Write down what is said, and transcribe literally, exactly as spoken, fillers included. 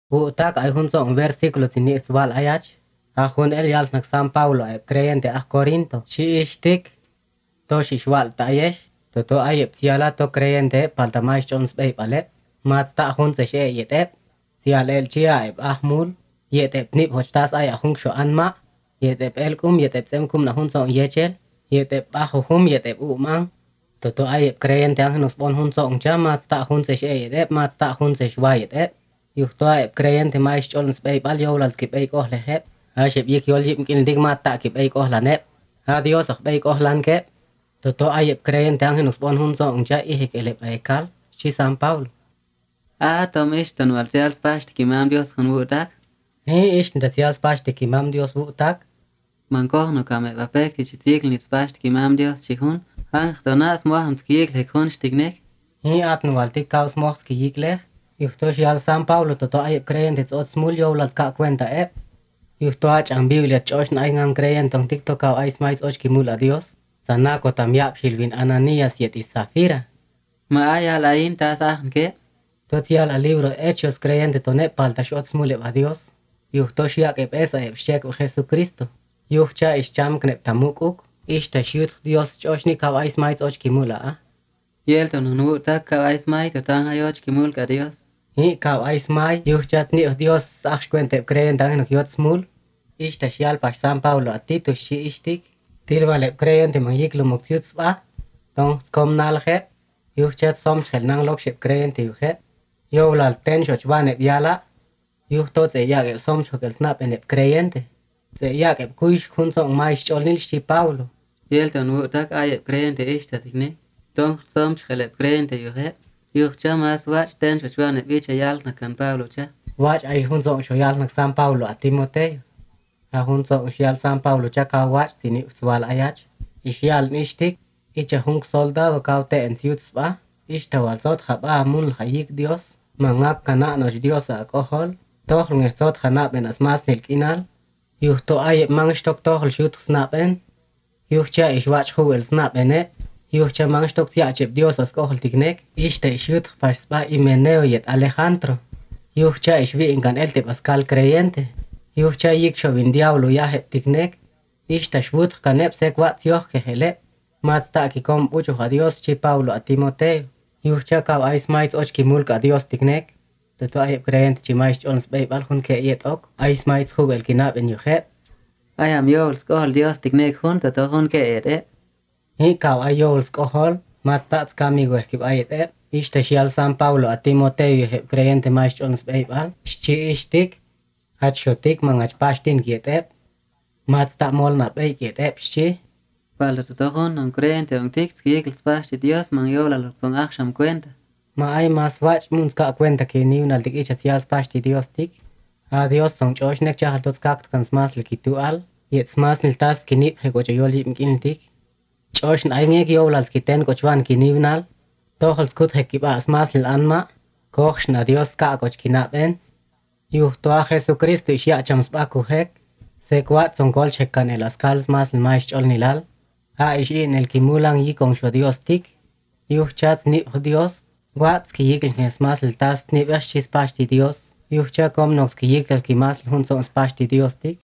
Butak ay junso un versículo tini isbal ayach. Ajun el yal nak San Paulo ay creyente a Corinto. Chi ishtik. To shishwal tayesh. To to ay psiala to creyente palta mais chons bay palet. Mat ta hun se she yetep. Sial el chia ay ahmul. Yetep nip hochtas ay ahung sho anma. Yetep el kum yetep sem kum na hun so yechel. Yetep ahu hum yetep umang. To to ay creyente ang nos bon hun so ngja mat ta hun se she yetep mat ta hun se shwa yetep. Yuhtoa creyente mais cholns bay bal yolal kip ay koh lehep. Aship yik yol yip kin dig mata kip ay koh lanep. Ha Dios ak bay koh lan kep. Toto ay creyente ang nos bon hun so ngja ihik elep ay kal. Chi San Paulo. Ah, tomish ton warzials past kimam Dios con wutak. He ish nda sials past kimam Dios wutak. Mankoh no kame vapek chitik nits past kimam Dios chihun. Hang donas moham skiek le kun stignek. He atn waltik kaus mochs ki yik leh. Yuhtosh yal San Paulo toto ay creyente ot smul yolal ka cuenta ep. Yuhtoach ang Biblia chosh na ingang creyente tong TikTok kaw ay smais och kimul a Dios. Sanako tamyap shilvin Ananías yet is Zafira. Maaya lain tas ahmke. Totial al libro Hechos creyente tone paltash ot smul a Dios. Yuhtosh yak ep esa ep shek u Jesucristo. Yuhcha ish cham knep tamukuk. Ish tashyut Dios chosh ni kaw ay smais och kimula a. Yel ton wutak kawais mai to tang ayoch kimul ka Dios. Hi kaw ay smai yuhchats ni Dios ach cuente creyente ang nok smul. Ish tashyal pas San Paulo a Tito shi ishtik. Tilvale creyente man yik lumoksyuts ba. Tong kom nalhe. Yuhchat som shel nang lok shep creyente yuhet. Yowlal ten shoch banep yala. Yuhtot se yak ep som shokel snap enep creyente. Se yak ep kuish hun song mais cholnil shi Paulo. Yel ton wutak ayep creyente ishtatikne. Tong som chelep creyente yuhet. Yuhcha mas wach ten shoch banep bicha yal na kan Paulo cha. Wach ay hun song shoyal nak San Paulo a Timoteo. A hun song shoyal San Paulo cha ka wach tini uswal ayach. Ishyal nishtik. Icha hung soldado kaute en siutsba. Ishta walzot haba amul hayik Dios. Mangap kana nos Dios a kohol. Tohl ngesot hanap en asmas nilk inal. Yuhto ay mangshtok tohl shut snapen. Yuhcha ishwach huwel snap ene. Yuhcha mangshtok siachep Dios as kohol tiknek. Ishta ishut paspa Imeneo yet Alejandro. Yuhcha ishvi inkan elte pascal creyente. Yuhcha yik shovin diablo yahep tiknek. Ishta shvut kanep sekwat yoh kehelep. Matsta ki kom ucho a Dios chi Paulo a Timoteo. Yuhcha kaw ay smait och ki mulk a Dios tiknek. Toto ay creyente chi mais ons beibal hun ke yet ok. Ay smait hubel kinap en yuhet. Ayam yol skohol Dios tiknek hun to to hun ke ete. Hi kaw ay yols kohol. Matsta kamigo ekip ayet ep. Ishta shial San Paulo a Timoteo yuhep creyente mais ons beibal. Shchi ishtik. Hat shotik mangach pastin kiet ep. Matsta mol na beik kiet ep shchi. Palo to to hun non creyente on tik skiek past Dios man yola lo ton acham cuenta. Ma ay mas wach mun ska cuenta que ni una dik ichat yals pasti Dios tik. A Dios son chosh nek cha hatot kakt kan smas likitu al. Yet smas nil tas kinip he gocha yoli mkin tik. Chosh na ay ngek yolal skiten gochwan kinivnal. Tohol skut he kiba smas nil anma. Koch na Dios ka goch kinaben. Yuh toa Jesucristo ish ya chams baku hek. Sekwat son gol chekkan el askal smas nil maish chol nilal. Ha ish in el kimulang yikong sho Dios tik. Yuh chats ni Dios. Wats ki yikl nes mas el tas ni bashis pasti Dios. Yuh cha kom nox ki yikl ki mas hun son spasti Dios tik.